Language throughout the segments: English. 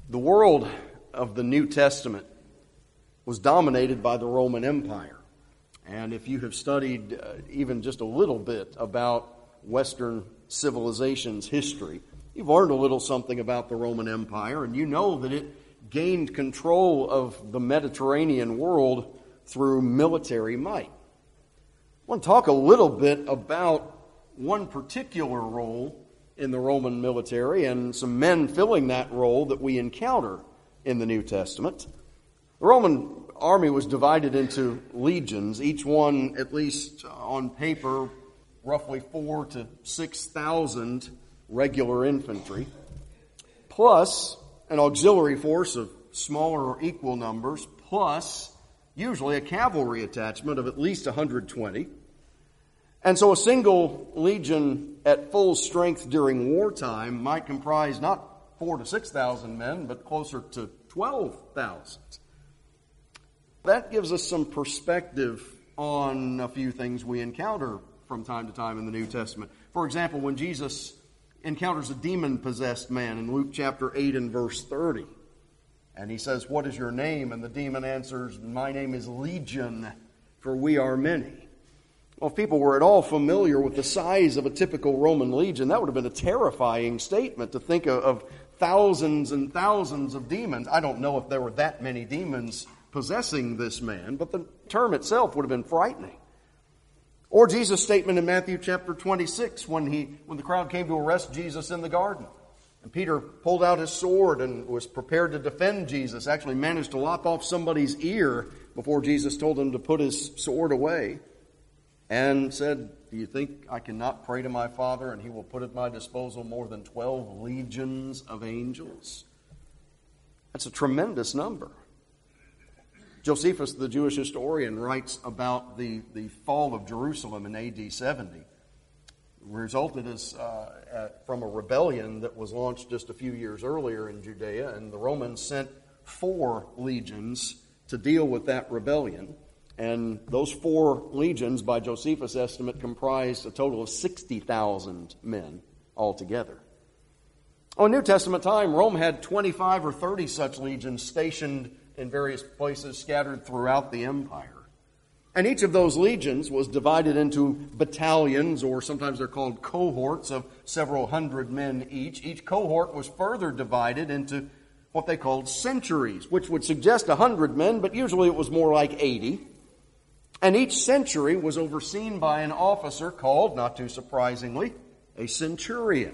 The world of the New Testament was dominated by the Roman Empire. And if you have studied even just a little bit about Western civilization's history, you've learned a little something about the Roman Empire, and you know that it gained control of the Mediterranean world through military might. I want to talk a little bit about one particular role in the Roman military and some men filling that role that we encounter in the New Testament. The Roman army was divided into legions, each one, at least on paper, roughly 4,000 to 6,000 regular infantry, plus an auxiliary force of smaller or equal numbers, plus usually a cavalry attachment of at least 120. And so a single legion at full strength during wartime might comprise not 4,000 to 6,000 men, but closer to 12,000. That gives us some perspective on a few things we encounter from time to time in the New Testament. For example, when Jesus encounters a demon-possessed man in Luke chapter 8 and verse 30, and he says, "What is your name?" And the demon answers, "My name is Legion, for we are many." Well, if people were at all familiar with the size of a typical Roman legion, that would have been a terrifying statement to think of thousands and thousands of demons. I don't know if there were that many demons possessing this man, but the term itself would have been frightening. Or Jesus' statement in Matthew chapter 26 when the crowd came to arrest Jesus in the garden. And Peter pulled out his sword and was prepared to defend Jesus, actually managed to lop off somebody's ear before Jesus told him to put his sword away, and said, "Do you think I cannot pray to my Father and he will put at my disposal more than 12 legions of angels?" That's a tremendous number. Josephus, the Jewish historian, writes about the fall of Jerusalem in AD 70. It resulted from a rebellion that was launched just a few years earlier in Judea, and the Romans sent 4 legions to deal with that rebellion. And those 4 legions, by Josephus' estimate, comprised a total of 60,000 men altogether. In New Testament time, Rome had 25 or 30 such legions stationed in various places scattered throughout the empire. And each of those legions was divided into battalions, or sometimes they're called cohorts, of several hundred men each. Each cohort was further divided into what they called centuries, which would suggest 100 men, but usually it was more like 80. And each century was overseen by an officer called, not too surprisingly, a centurion.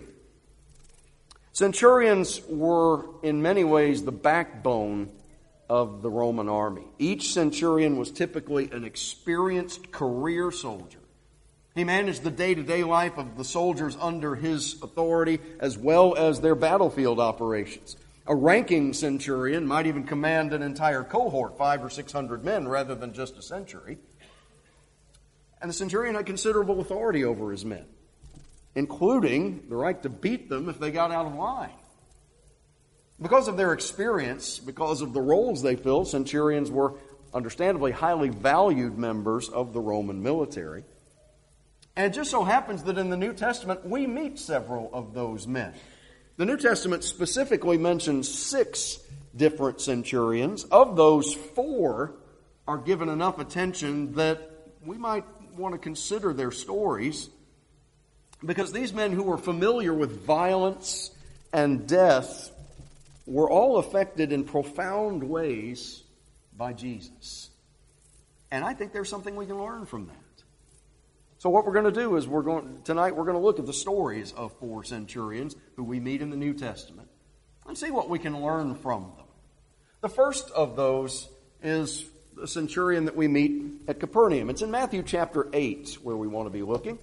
Centurions were in many ways the backbone of the Roman army. Each centurion was typically an experienced career soldier. He managed the day-to-day life of the soldiers under his authority as well as their battlefield operations. A ranking centurion might even command an entire cohort, 500 or 600 men, rather than just a century. And the centurion had considerable authority over his men, including the right to beat them if they got out of line. Because of their experience, because of the roles they filled, centurions were understandably highly valued members of the Roman military. And it just so happens that in the New Testament, we meet several of those men. The New Testament specifically mentions 6 different centurions. Of those, 4 are given enough attention that we might want to consider their stories, because these men who were familiar with violence and death were all affected in profound ways by Jesus. And I think there's something we can learn from that. So what we're going to do is tonight we're going to look at the stories of 4 centurions who we meet in the New Testament and see what we can learn from them. The first of those is the centurion that we meet at Capernaum. It's in Matthew chapter 8 where we want to be looking.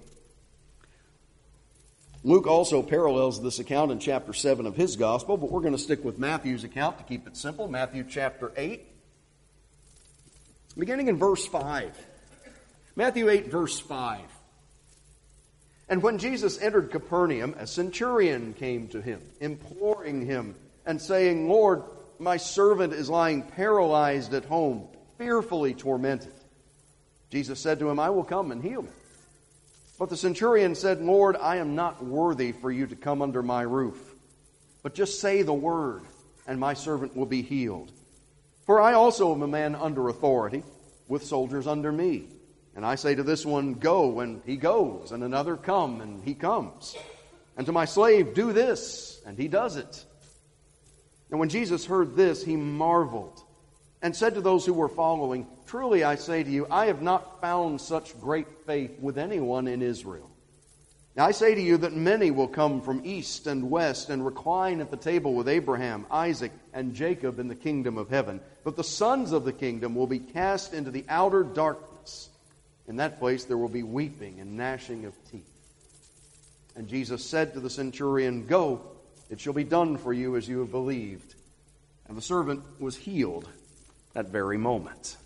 Luke also parallels this account in chapter 7 of his gospel, but we're going to stick with Matthew's account to keep it simple. Matthew chapter 8, beginning in verse 5. Matthew 8, verse 5. "And when Jesus entered Capernaum, a centurion came to him, imploring him and saying, 'Lord, my servant is lying paralyzed at home, fearfully tormented.' Jesus said to him, 'I will come and heal him.' But the centurion said, 'Lord, I am not worthy for you to come under my roof, but just say the word, and my servant will be healed. For I also am a man under authority, with soldiers under me. And I say to this one, go, and he goes, and another, come, and he comes. And to my slave, do this, and he does it. And when Jesus heard this, he marveled, and said to those who were following, truly I say to you, I have not found such great faith with anyone in Israel. Now I say to you that many will come from east and west and recline at the table with Abraham, Isaac, and Jacob in the kingdom of heaven. But the sons of the kingdom will be cast into the outer darkness. In that place there will be weeping and gnashing of teeth. And Jesus said to the centurion, go, it shall be done for you as you have believed. And the servant was healed that very moment.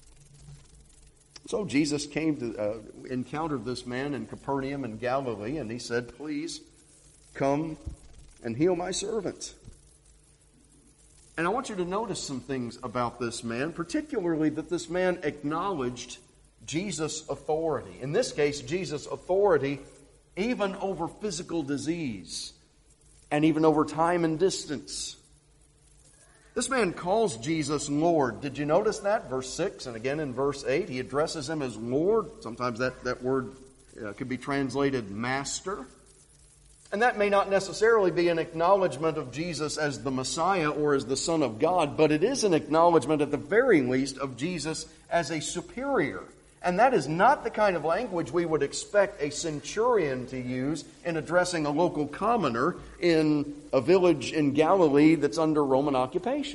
So Jesus came to encountered this man in Capernaum in Galilee, and he said, please come and heal my servant. And I want you to notice some things about this man, particularly that this man acknowledged Jesus' authority. In this case, Jesus' authority even over physical disease and even over time and distance. This man calls Jesus Lord. Did you notice that? Verse 6 and again in verse 8, he addresses him as Lord. Sometimes that word could be translated Master. And that may not necessarily be an acknowledgement of Jesus as the Messiah or as the Son of God, but it is an acknowledgement at the very least of Jesus as a superior. And that is not the kind of language we would expect a centurion to use in addressing a local commoner in a village in Galilee that's under Roman occupation.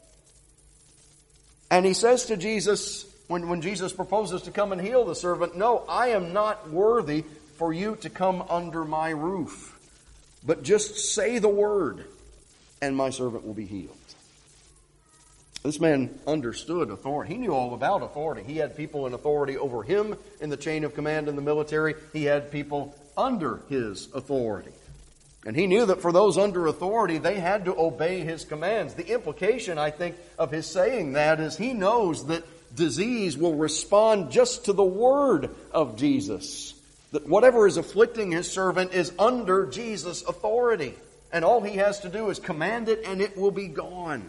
And he says to Jesus, when Jesus proposes to come and heal the servant, no, I am not worthy for you to come under my roof. But just say the word, and my servant will be healed. This man understood authority. He knew all about authority. He had people in authority over him in the chain of command in the military. He had people under his authority. And he knew that for those under authority, they had to obey his commands. The implication, I think, of his saying that is he knows that disease will respond just to the word of Jesus. That whatever is afflicting his servant is under Jesus' authority. And all he has to do is command it and it will be gone.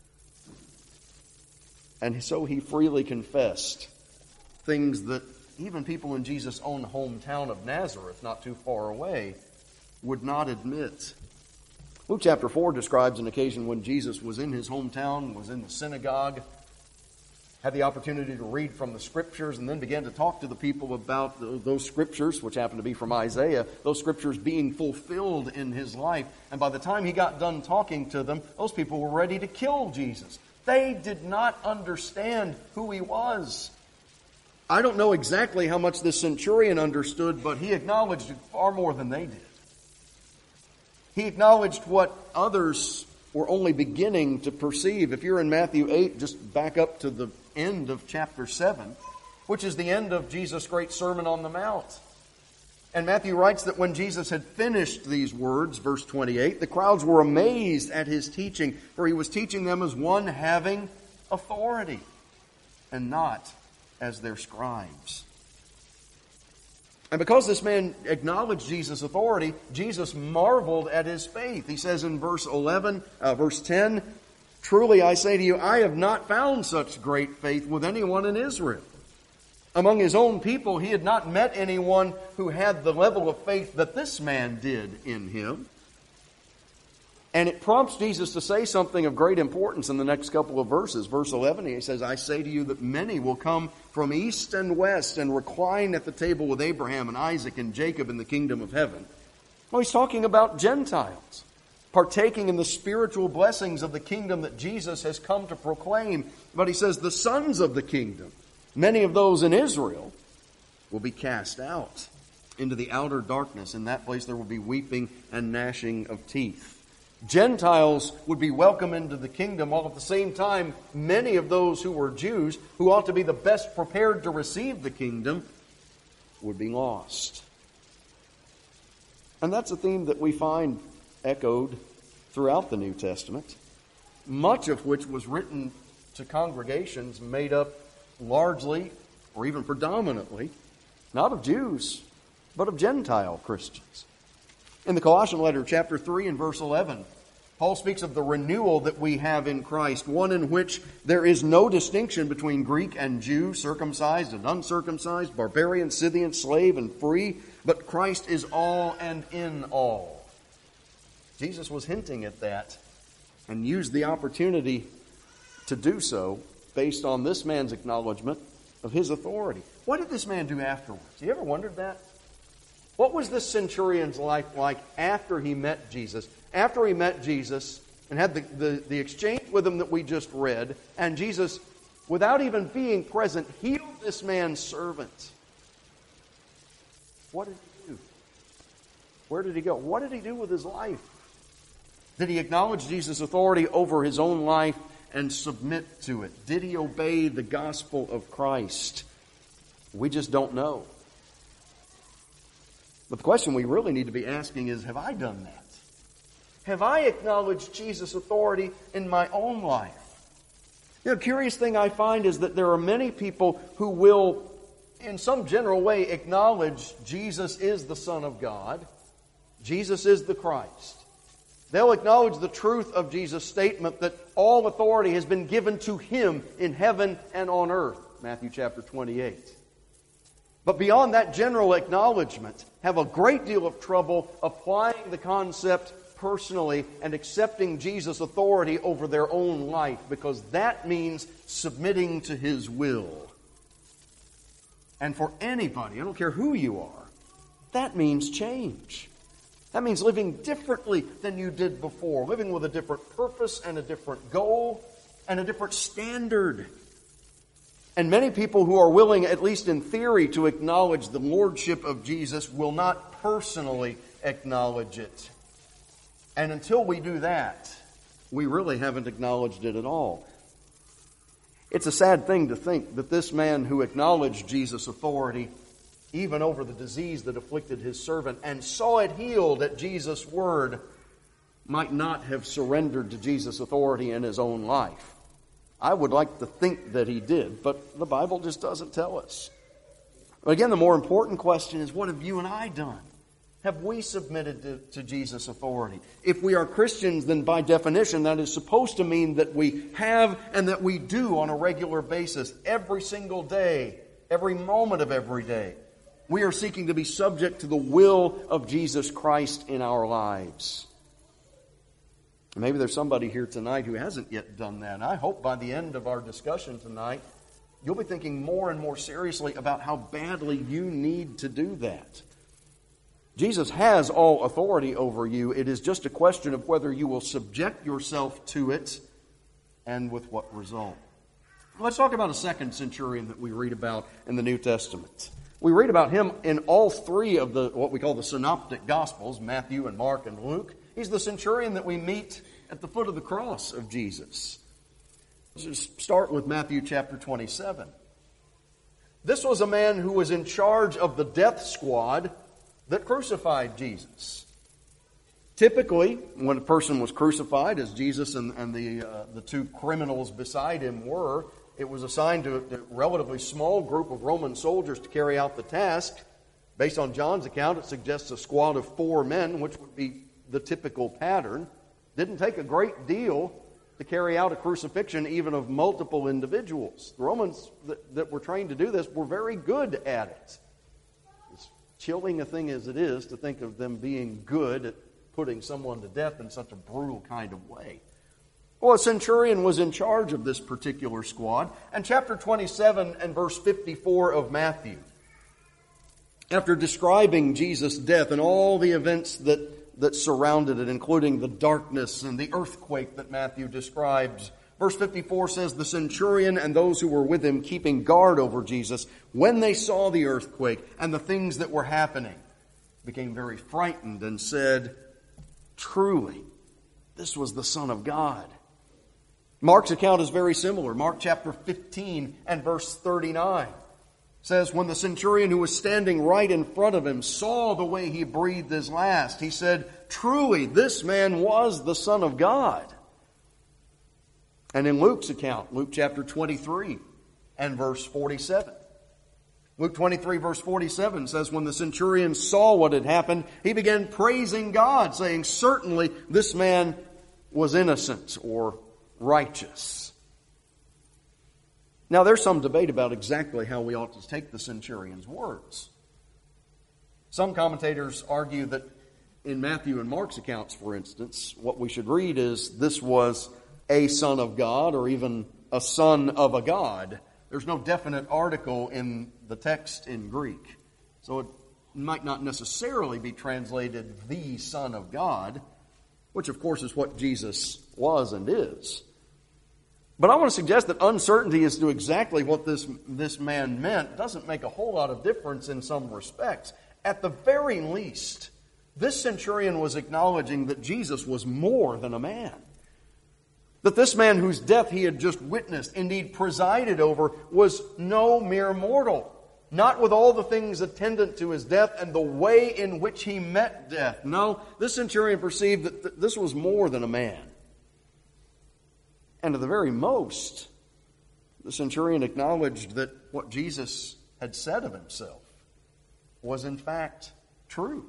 And so he freely confessed things that even people in Jesus' own hometown of Nazareth, not too far away, would not admit. Luke chapter 4 describes an occasion when Jesus was in his hometown, was in the synagogue, had the opportunity to read from the Scriptures, and then began to talk to the people about those Scriptures, which happened to be from Isaiah, those Scriptures being fulfilled in his life. And by the time he got done talking to them, those people were ready to kill Jesus. They did not understand who he was. I don't know exactly how much this centurion understood, but he acknowledged it far more than they did. He acknowledged what others were only beginning to perceive. If you're in Matthew 8, just back up to the end of chapter 7, which is the end of Jesus' great Sermon on the Mount. And Matthew writes that when Jesus had finished these words, verse 28, the crowds were amazed at his teaching, for he was teaching them as one having authority and not as their scribes. And because this man acknowledged Jesus' authority, Jesus marveled at his faith. He says in verse 10, truly I say to you, I have not found such great faith with anyone in Israel. Among his own people, he had not met anyone who had the level of faith that this man did in him. And it prompts Jesus to say something of great importance in the next couple of verses. Verse 11, he says, I say to you that many will come from east and west and recline at the table with Abraham and Isaac and Jacob in the kingdom of heaven. Well, he's talking about Gentiles, partaking in the spiritual blessings of the kingdom that Jesus has come to proclaim. But he says the sons of the kingdom, many of those in Israel, will be cast out into the outer darkness. In that place there will be weeping and gnashing of teeth. Gentiles would be welcome into the kingdom, while at the same time many of those who were Jews, who ought to be the best prepared to receive the kingdom, would be lost. And that's a theme that we find echoed throughout the New Testament, much of which was written to congregations made up largely, or even predominantly, not of Jews, but of Gentile Christians. In the Colossian letter, chapter 3 and verse 11, Paul speaks of the renewal that we have in Christ, one in which there is no distinction between Greek and Jew, circumcised and uncircumcised, barbarian, Scythian, slave and free, but Christ is all and in all. Jesus was hinting at that and used the opportunity to do so based on this man's acknowledgement of his authority. What did this man do afterwards? You ever wondered that? What was this centurion's life like after he met Jesus? After he met Jesus and had the exchange with him that we just read, and Jesus, without even being present, healed this man's servant. What did he do? Where did he go? What did he do with his life? Did he acknowledge Jesus' authority over his own life and submit to it? Did he obey the gospel of Christ? We just don't know. But the question we really need to be asking is, have I done that? Have I acknowledged Jesus' authority in my own life? The curious thing I find is that there are many people who will, in some general way, acknowledge Jesus is the Son of God. Jesus is the Christ. They'll acknowledge the truth of Jesus' statement that all authority has been given to Him in heaven and on earth. Matthew chapter 28. But beyond that general acknowledgement, have a great deal of trouble applying the concept personally and accepting Jesus' authority over their own life, because that means submitting to His will. And for anybody, I don't care who you are, that means change. That means living differently than you did before, living with a different purpose and a different goal and a different standard. And many people who are willing, at least in theory, to acknowledge the lordship of Jesus will not personally acknowledge it. And until we do that, we really haven't acknowledged it at all. It's a sad thing to think that this man who acknowledged Jesus' authority, even over the disease that afflicted his servant, and saw it healed at Jesus' word, might not have surrendered to Jesus' authority in his own life. I would like to think that he did, but the Bible just doesn't tell us. But again, the more important question is, what have you and I done? Have we submitted to Jesus' authority? If we are Christians, then by definition, that is supposed to mean that we have and that we do on a regular basis, every single day, every moment of every day. We are seeking to be subject to the will of Jesus Christ in our lives. Maybe there's somebody here tonight who hasn't yet done that. And I hope by the end of our discussion tonight, you'll be thinking more and more seriously about how badly you need to do that. Jesus has all authority over you. It is just a question of whether you will subject yourself to it and with what result. Let's talk about a second centurion that we read about in the New Testament. We read about him in all three of the what we call the synoptic Gospels, Matthew and Mark and Luke. He's the centurion that we meet at the foot of the cross of Jesus. Let's just start with Matthew chapter 27. This was a man who was in charge of the death squad that crucified Jesus. Typically, when a person was crucified, as Jesus and the two criminals beside him were, it was assigned to a relatively small group of Roman soldiers to carry out the task. Based on John's account, it suggests a squad of 4 men, which would be the typical pattern. Didn't take a great deal to carry out a crucifixion, even of multiple individuals. The Romans that were trained to do this were very good at it. As chilling a thing as it is to think of them being good at putting someone to death in such a brutal kind of way. Well, a centurion was in charge of this particular squad. And chapter 27 and verse 54 of Matthew, after describing Jesus' death and all the events that surrounded it, including the darkness and the earthquake that Matthew describes, verse 54 says, "The centurion and those who were with him keeping guard over Jesus, when they saw the earthquake and the things that were happening, became very frightened and said, 'Truly, this was the Son of God.'" Mark's account is very similar. Mark chapter 15 and verse 39 says, "When the centurion who was standing right in front of him saw the way he breathed his last, he said, 'Truly, this man was the Son of God.'" And in Luke's account, Luke chapter 23 and verse 47. Luke 23 verse 47 says, "When the centurion saw what had happened, he began praising God, saying, 'Certainly this man was innocent or righteous. Now, there's some debate about exactly how we ought to take the centurion's words. Some commentators argue that in Matthew and Mark's accounts, for instance, what we should read is this was a son of God or even a son of a god. There's no definite article in the text in Greek. So it might not necessarily be translated the Son of God, which of course is what Jesus was and is. But I want to suggest that uncertainty as to exactly what this man meant doesn't make a whole lot of difference in some respects. At the very least, this centurion was acknowledging that Jesus was more than a man. That this man whose death he had just witnessed, indeed presided over, was no mere mortal. Not with all the things attendant to his death and the way in which he met death. No, this centurion perceived that this was more than a man. And at the very most, the centurion acknowledged that what Jesus had said of himself was in fact true.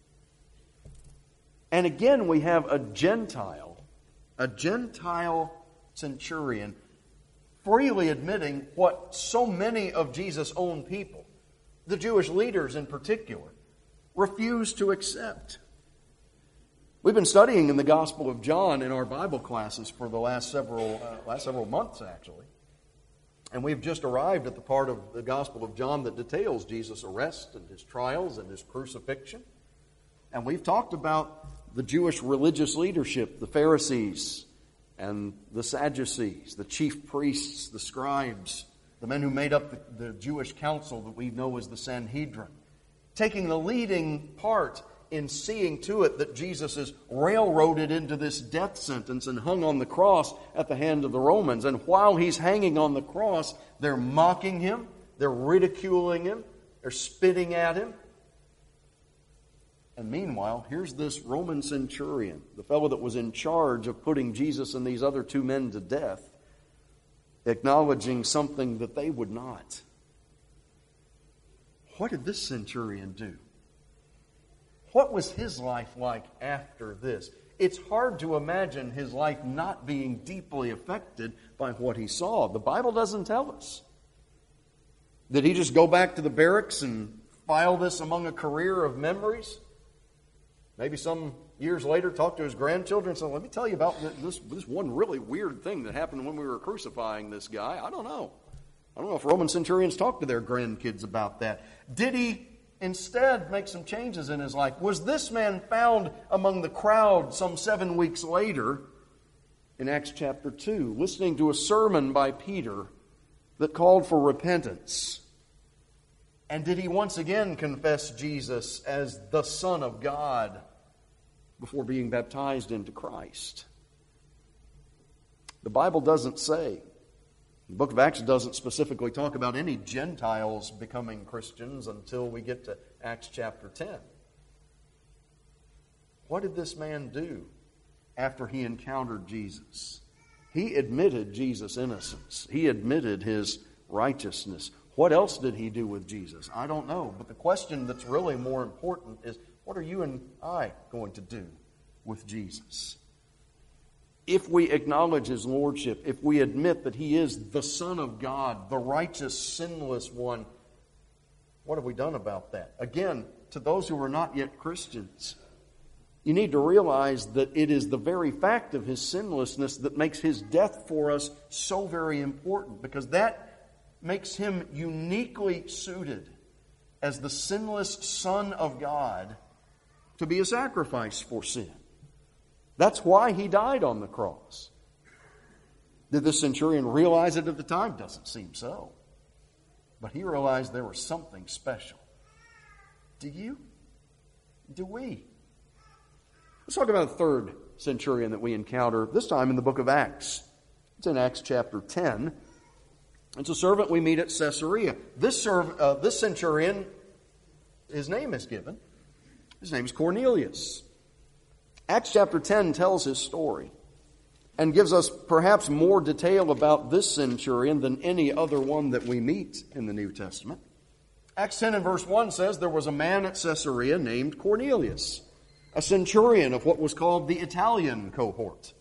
And again, we have a Gentile centurion freely admitting what so many of Jesus' own people, the Jewish leaders in particular, refused to accept. We've been studying in the Gospel of John in our Bible classes for the last several months, actually. And we've just arrived at the part of the Gospel of John that details Jesus' arrest and his trials and his crucifixion. And we've talked about the Jewish religious leadership, the Pharisees and the Sadducees, the chief priests, the scribes, the men who made up the Jewish council that we know as the Sanhedrin, taking the leading part in seeing to it that Jesus is railroaded into this death sentence and hung on the cross at the hand of the Romans. And while he's hanging on the cross, they're mocking him, they're ridiculing him, they're spitting at him. And meanwhile, here's this Roman centurion, the fellow that was in charge of putting Jesus and these other two men to death, acknowledging something that they would not. What did this centurion do? What was his life like after this? It's hard to imagine his life not being deeply affected by what he saw. The Bible doesn't tell us. Did he just go back to the barracks and file this among a career of memories? Maybe some years later talk to his grandchildren and say, let me tell you about this one really weird thing that happened when we were crucifying this guy. I don't know. I don't know if Roman centurions talk to their grandkids about that. Did he instead make some changes in his life? Was this man found among the crowd some 7 weeks later in Acts chapter 2, listening to a sermon by Peter that called for repentance? And did he once again confess Jesus as the Son of God before being baptized into Christ? The Bible doesn't say. The book of Acts doesn't specifically talk about any Gentiles becoming Christians until we get to Acts chapter 10. What did this man do after he encountered Jesus? He admitted Jesus' innocence. He admitted his righteousness. What else did he do with Jesus? I don't know. But the question that's really more important is, what are you and I going to do with Jesus? If we acknowledge his lordship, if we admit that he is the Son of God, the righteous, sinless one, what have we done about that? Again, to those who are not yet Christians, you need to realize that it is the very fact of his sinlessness that makes his death for us so very important, because that makes him uniquely suited as the sinless Son of God to be a sacrifice for sin. That's why he died on the cross. Did the centurion realize it at the time? Doesn't seem so. But he realized there was something special. Do you? Do we? Let's talk about a third centurion that we encounter, this time in the book of Acts. It's in Acts chapter 10. It's a servant we meet at Caesarea. This centurion, his name is given. His name is Cornelius. Acts chapter 10 tells his story and gives us perhaps more detail about this centurion than any other one that we meet in the New Testament. Acts 10 and verse 1 says, there was a man at Caesarea named Cornelius, a centurion of what was called the Italian cohort,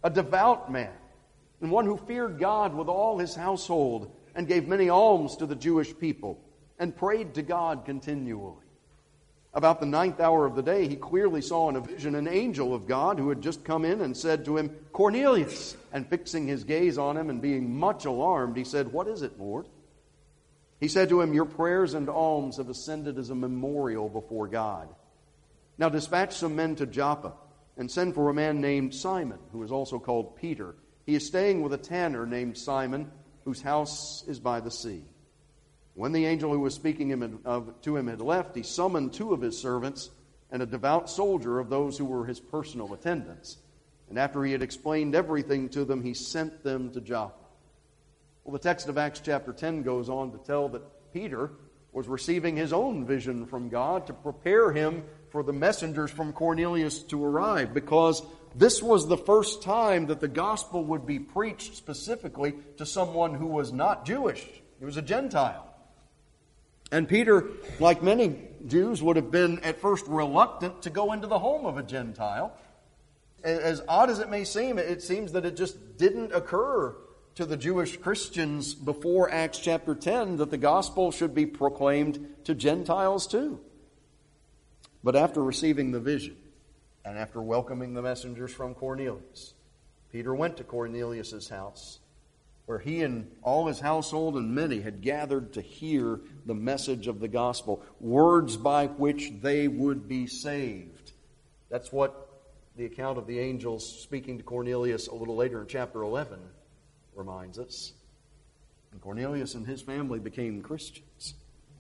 a devout man, and one who feared God with all his household, and gave many alms to the Jewish people, and prayed to God continually. About the 9th hour of the day, he clearly saw in a vision an angel of God who had just come in and said to him, "Cornelius." And fixing his gaze on him and being much alarmed, he said, "What is it, Lord?" He said to him, "Your prayers and alms have ascended as a memorial before God. Now dispatch some men to Joppa, and send for a man named Simon, who is also called Peter. He is staying with a tanner named Simon, whose house is by the sea." When the angel who was speaking to him had left, he summoned 2 of his servants and a devout soldier of those who were his personal attendants. And after he had explained everything to them, he sent them to Joppa. Well, the text of Acts chapter 10 goes on to tell that Peter was receiving his own vision from God to prepare him for the messengers from Cornelius to arrive, because this was the first time that the gospel would be preached specifically to someone who was not Jewish. He was a Gentile. And Peter, like many Jews, would have been at first reluctant to go into the home of a Gentile. As odd as it may seem, it seems that it just didn't occur to the Jewish Christians before Acts chapter 10 that the gospel should be proclaimed to Gentiles too. But after receiving the vision, and after welcoming the messengers from Cornelius, Peter went to Cornelius' house, where he and all his household and many had gathered to hear the message of the gospel, words by which they would be saved. That's what the account of the angels speaking to Cornelius a little later in chapter 11 reminds us. And Cornelius and his family became Christians.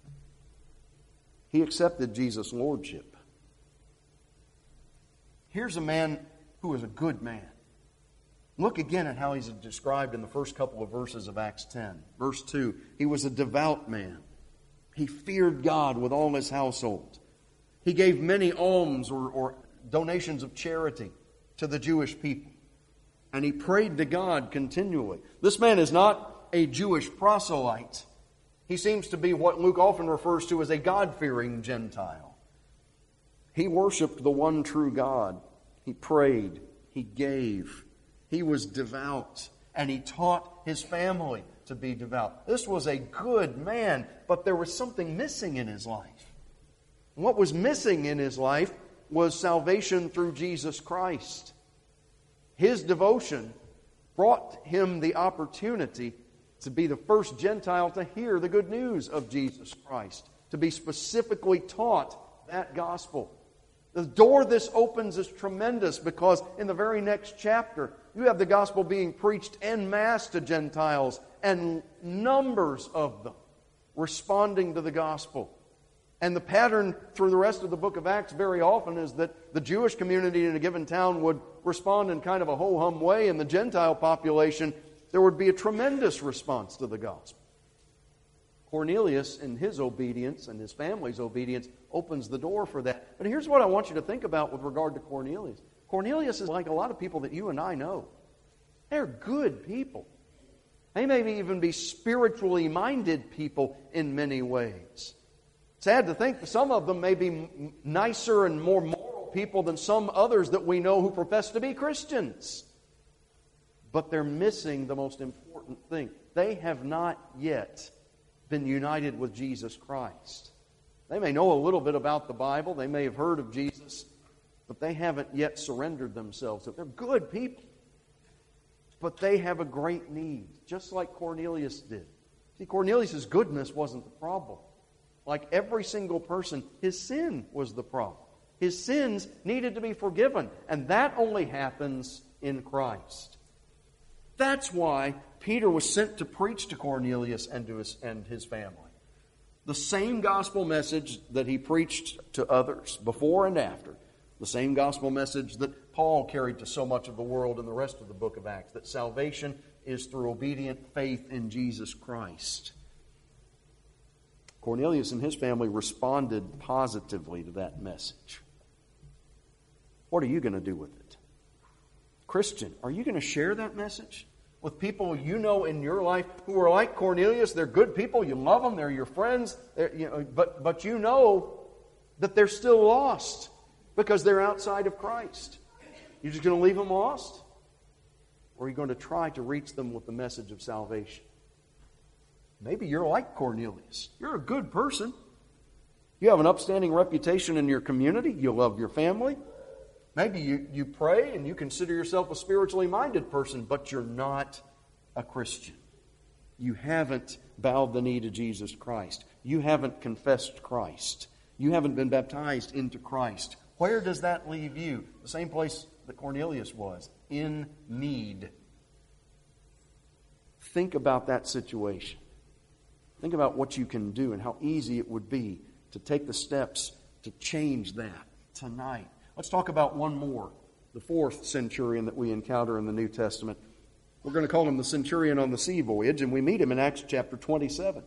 He accepted Jesus' lordship. Here's a man who was a good man. Look again at how he's described in the first couple of verses of Acts 10. Verse 2, he was a devout man. He feared God with all his household. He gave many alms or donations of charity to the Jewish people. And he prayed to God continually. This man is not a Jewish proselyte. He seems to be what Luke often refers to as a God-fearing Gentile. He worshiped the one true God. He prayed. He gave. He was devout, and he taught his family to be devout. This was a good man, but there was something missing in his life. And what was missing in his life was salvation through Jesus Christ. His devotion brought him the opportunity to be the first Gentile to hear the good news of Jesus Christ, to be specifically taught that gospel. The door this opens is tremendous, because in the very next chapter, you have the gospel being preached en masse to Gentiles, and numbers of them responding to the gospel. And the pattern through the rest of the book of Acts very often is that the Jewish community in a given town would respond in kind of a ho-hum way, and the Gentile population, there would be a tremendous response to the gospel. Cornelius, in his obedience and his family's obedience, opens the door for that. But here's what I want you to think about with regard to Cornelius. Cornelius is like a lot of people that you and I know. They're good people. They may even be spiritually minded people in many ways. Sad to think that some of them may be nicer and more moral people than some others that we know who profess to be Christians. But they're missing the most important thing. They have not yet been united with Jesus Christ. They may know a little bit about the Bible. They may have heard of Jesus, but they haven't yet surrendered themselves. They're good people, but they have a great need, just like Cornelius did. See, Cornelius' goodness wasn't the problem. Like every single person, his sin was the problem. His sins needed to be forgiven, and that only happens in Christ. That's why Peter was sent to preach to Cornelius and his family. The same gospel message that he preached to others before and after. The same gospel message that Paul carried to so much of the world in the rest of the book of Acts. That salvation is through obedient faith in Jesus Christ. Cornelius and his family responded positively to that message. What are you going to do with it? Christian, are you going to share that message with people you know in your life who are like Cornelius? They're good people. You love them. They're your friends. But you know that they're still lost because they're outside of Christ. You're just going to leave them lost? Or are you going to try to reach them with the message of salvation? Maybe you're like Cornelius. You're a good person. You have an upstanding reputation in your community. You love your family. Maybe you pray and you consider yourself a spiritually minded person, but you're not a Christian. You haven't bowed the knee to Jesus Christ. You haven't confessed Christ. You haven't been baptized into Christ. Where does that leave you? The same place that Cornelius was, in need. Think about that situation. Think about what you can do and how easy it would be to take the steps to change that tonight. Let's talk about one more, the fourth centurion that we encounter in the New Testament. We're going to call him the centurion on the sea voyage, and we meet him in Acts chapter 27.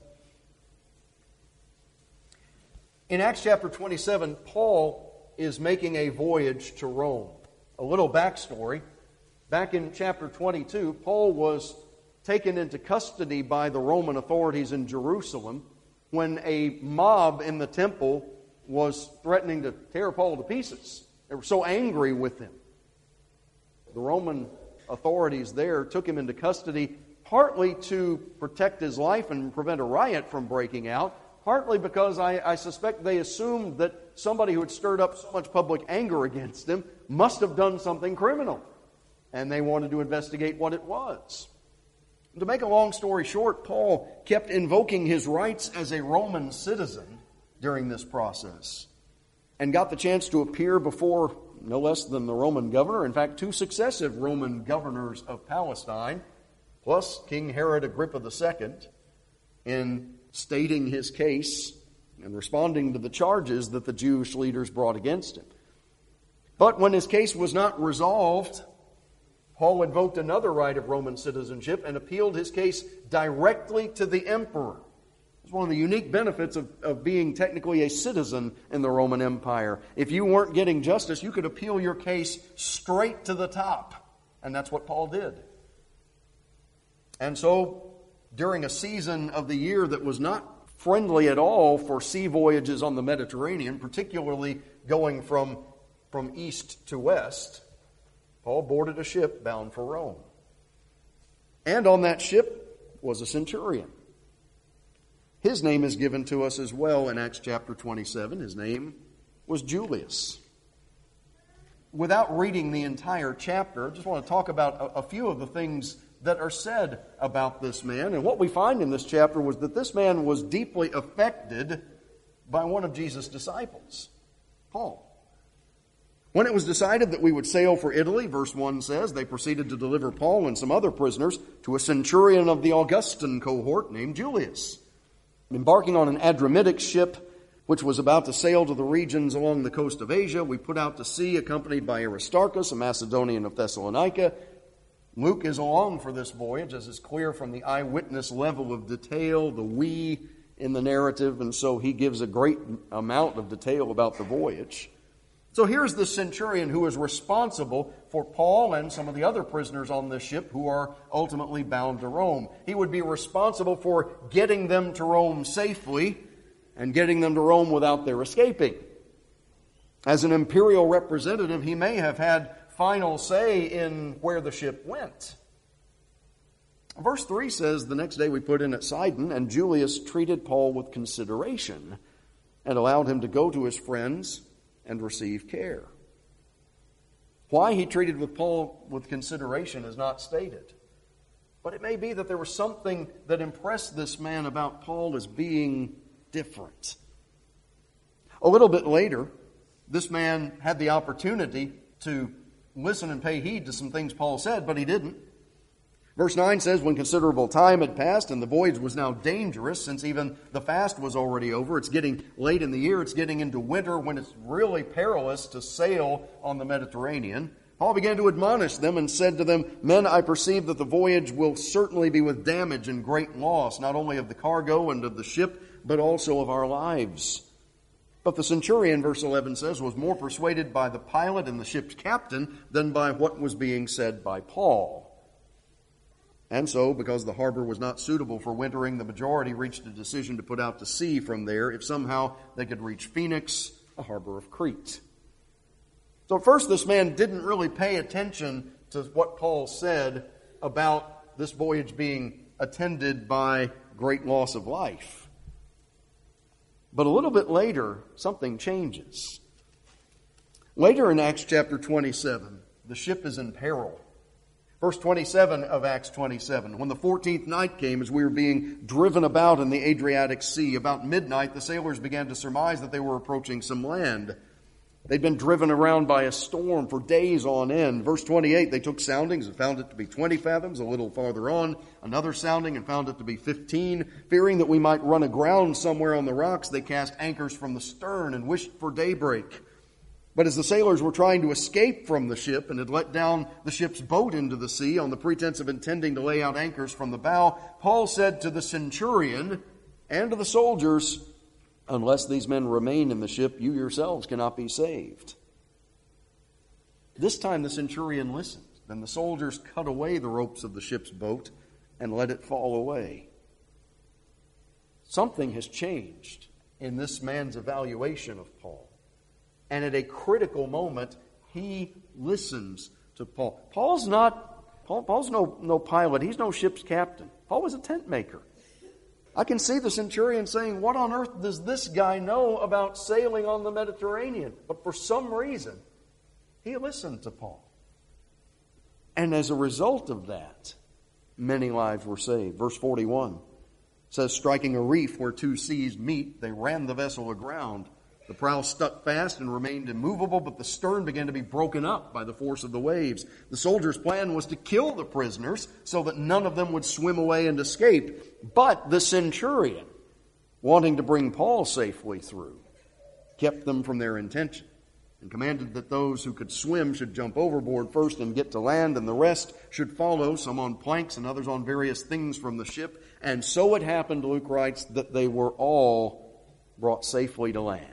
In Acts chapter 27, Paul is making a voyage to Rome. A little backstory. Back in chapter 22, Paul was taken into custody by the Roman authorities in Jerusalem when a mob in the temple was threatening to tear Paul to pieces. They were so angry with him. The Roman authorities there took him into custody partly to protect his life and prevent a riot from breaking out, partly because I suspect they assumed that somebody who had stirred up so much public anger against him must have done something criminal, and they wanted to investigate what it was. To make a long story short, Paul kept invoking his rights as a Roman citizen during this process and got the chance to appear before no less than the Roman governor, in fact, 2 successive Roman governors of Palestine, plus King Herod Agrippa II, in stating his case and responding to the charges that the Jewish leaders brought against him. But when his case was not resolved, Paul invoked another right of Roman citizenship and appealed his case directly to the emperor. It's one of the unique benefits of being technically a citizen in the Roman Empire. If you weren't getting justice, you could appeal your case straight to the top. And that's what Paul did. And so, during a season of the year that was not friendly at all for sea voyages on the Mediterranean, particularly going from east to west, Paul boarded a ship bound for Rome. And on that ship was a centurion. His name is given to us as well in Acts chapter 27. His name was Julius. Without reading the entire chapter, I just want to talk about a few of the things that are said about this man. And what we find in this chapter was that this man was deeply affected by one of Jesus' disciples, Paul. When it was decided that we would sail for Italy, verse 1 says, they proceeded to deliver Paul and some other prisoners to a centurion of the Augustan cohort named Julius. Embarking on an Adramyttic ship, which was about to sail to the regions along the coast of Asia, we put out to sea accompanied by Aristarchus, a Macedonian of Thessalonica. Luke is along for this voyage, as is clear from the eyewitness level of detail, the we in the narrative, and so he gives a great amount of detail about the voyage. So here's the centurion who is responsible for Paul and some of the other prisoners on this ship who are ultimately bound to Rome. He would be responsible for getting them to Rome safely and getting them to Rome without their escaping. As an imperial representative, he may have had final say in where the ship went. Verse 3 says, the next day we put in at Sidon, and Julius treated Paul with consideration and allowed him to go to his friends and receive care. Why he treated with Paul with consideration is not stated. But it may be that there was something that impressed this man about Paul as being different. A little bit later, this man had the opportunity to listen and pay heed to some things Paul said, but he didn't. Verse 9 says, when considerable time had passed and the voyage was now dangerous, since even the fast was already over, it's getting late in the year, it's getting into winter when it's really perilous to sail on the Mediterranean, Paul began to admonish them and said to them, men, I perceive that the voyage will certainly be with damage and great loss, not only of the cargo and of the ship, but also of our lives. But the centurion, verse 11 says, was more persuaded by the pilot and the ship's captain than by what was being said by Paul. And so, because the harbor was not suitable for wintering, the majority reached a decision to put out to sea from there if somehow they could reach Phoenix, a harbor of Crete. So at first this man didn't really pay attention to what Paul said about this voyage being attended by great loss of life. But a little bit later, something changes. Later in Acts chapter 27, the ship is in peril. Verse 27 of Acts 27, when the 14th night came, as we were being driven about in the Adriatic Sea, about midnight, the sailors began to surmise that they were approaching some land. They'd been driven around by a storm for days on end. Verse 28, they took soundings and found it to be 20 fathoms. A little farther on, another sounding and found it to be 15. Fearing that we might run aground somewhere on the rocks, they cast anchors from the stern and wished for daybreak. But as the sailors were trying to escape from the ship and had let down the ship's boat into the sea on the pretense of intending to lay out anchors from the bow, Paul said to the centurion and to the soldiers, "Unless these men remain in the ship, you yourselves cannot be saved." This time the centurion listened. Then the soldiers cut away the ropes of the ship's boat and let it fall away. Something has changed in this man's evaluation of Paul. And at a critical moment, he listens to Paul. Paul's no pilot. He's no ship's captain. Paul was a tent maker. I can see the centurion saying, "What on earth does this guy know about sailing on the Mediterranean?" But for some reason, he listened to Paul. And as a result of that, many lives were saved. Verse 41 says, striking a reef where two seas meet, they ran the vessel aground. The prow stuck fast and remained immovable, but the stern began to be broken up by the force of the waves. The soldiers' plan was to kill the prisoners so that none of them would swim away and escape. But the centurion, wanting to bring Paul safely through, kept them from their intention and commanded that those who could swim should jump overboard first and get to land, and the rest should follow, some on planks and others on various things from the ship. And so it happened, Luke writes, that they were all brought safely to land.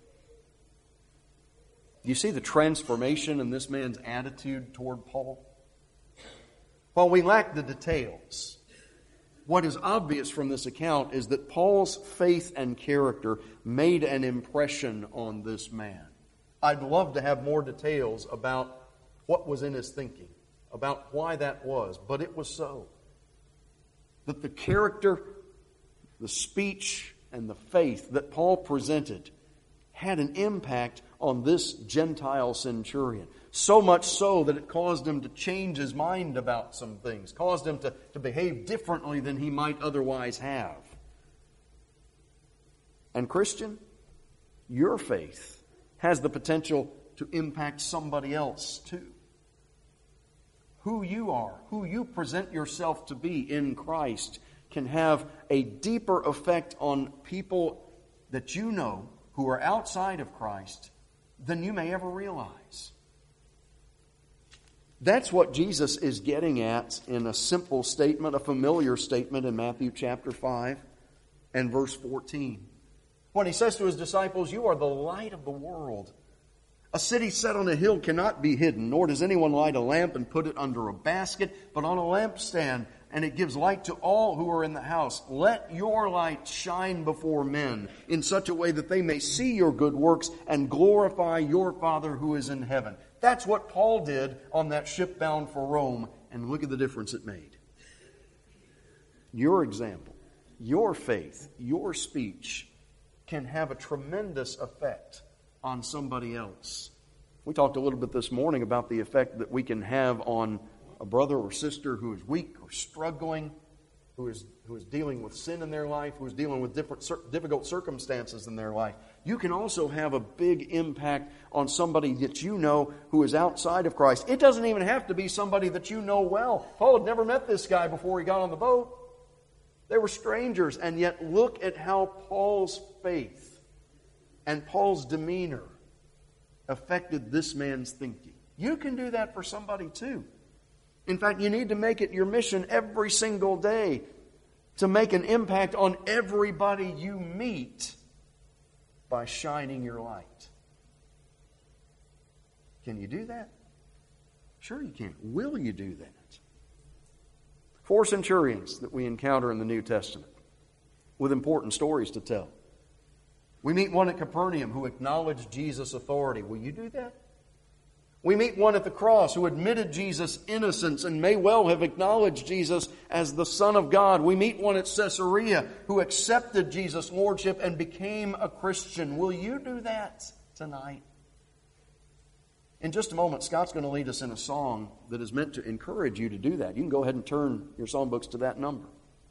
Do you see the transformation in this man's attitude toward Paul? While we lack the details, what is obvious from this account is that Paul's faith and character made an impression on this man. I'd love to have more details about what was in his thinking, about why that was, but it was so. That the character, the speech, and the faith that Paul presented had an impact on this Gentile centurion. So much so that it caused him to change his mind about some things, caused him to behave differently than he might otherwise have. And Christian, your faith has the potential to impact somebody else too. Who you are, who you present yourself to be in Christ, can have a deeper effect on people that you know who are outside of Christ than you may ever realize. That's what Jesus is getting at in a simple statement, a familiar statement in Matthew chapter 5 and verse 14. When he says to his disciples, "You are the light of the world. A city set on a hill cannot be hidden, nor does anyone light a lamp and put it under a basket, but on a lampstand, and it gives light to all who are in the house. Let your light shine before men in such a way that they may see your good works and glorify your Father who is in heaven." That's what Paul did on that ship bound for Rome, and look at the difference it made. Your example, your faith, your speech can have a tremendous effect on somebody else. We talked a little bit this morning about the effect that we can have on a brother or sister who is weak or struggling, who is dealing with sin in their life, who is dealing with difficult circumstances in their life. You can also have a big impact on somebody that you know who is outside of Christ. It doesn't even have to be somebody that you know well. Paul had never met this guy before he got on the boat. They were strangers, and yet look at how Paul's faith and Paul's demeanor affected this man's thinking. You can do that for somebody too. In fact, you need to make it your mission every single day to make an impact on everybody you meet by shining your light. Can you do that? Sure you can. Will you do that? 4 centurions that we encounter in the New Testament with important stories to tell. We meet one at Capernaum who acknowledged Jesus' authority. Will you do that? We meet one at the cross who admitted Jesus' innocence and may well have acknowledged Jesus as the Son of God. We meet one at Caesarea who accepted Jesus' lordship and became a Christian. Will you do that tonight? In just a moment, Scott's going to lead us in a song that is meant to encourage you to do that. You can go ahead and turn your songbooks to that number.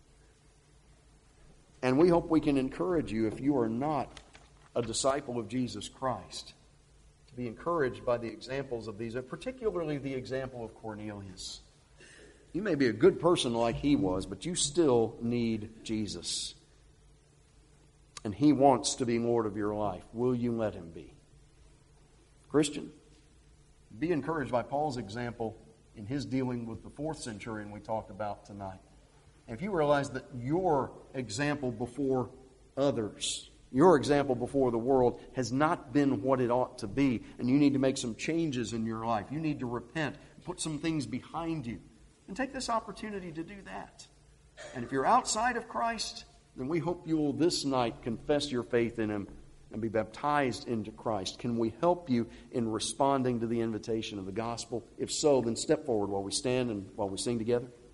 And we hope we can encourage you, if you are not a disciple of Jesus Christ, to be encouraged by the examples of these, particularly the example of Cornelius. You may be a good person like he was, but you still need Jesus. And He wants to be Lord of your life. Will you let Him be? Christian, be encouraged by Paul's example in his dealing with the fourth centurion we talked about tonight. And if you realize that your example before others, your example before the world has not been what it ought to be, and you need to make some changes in your life, you need to repent, put some things behind you, and take this opportunity to do that. And if you're outside of Christ, then we hope you will this night confess your faith in Him and be baptized into Christ. Can we help you in responding to the invitation of the gospel? If so, then step forward while we stand and while we sing together.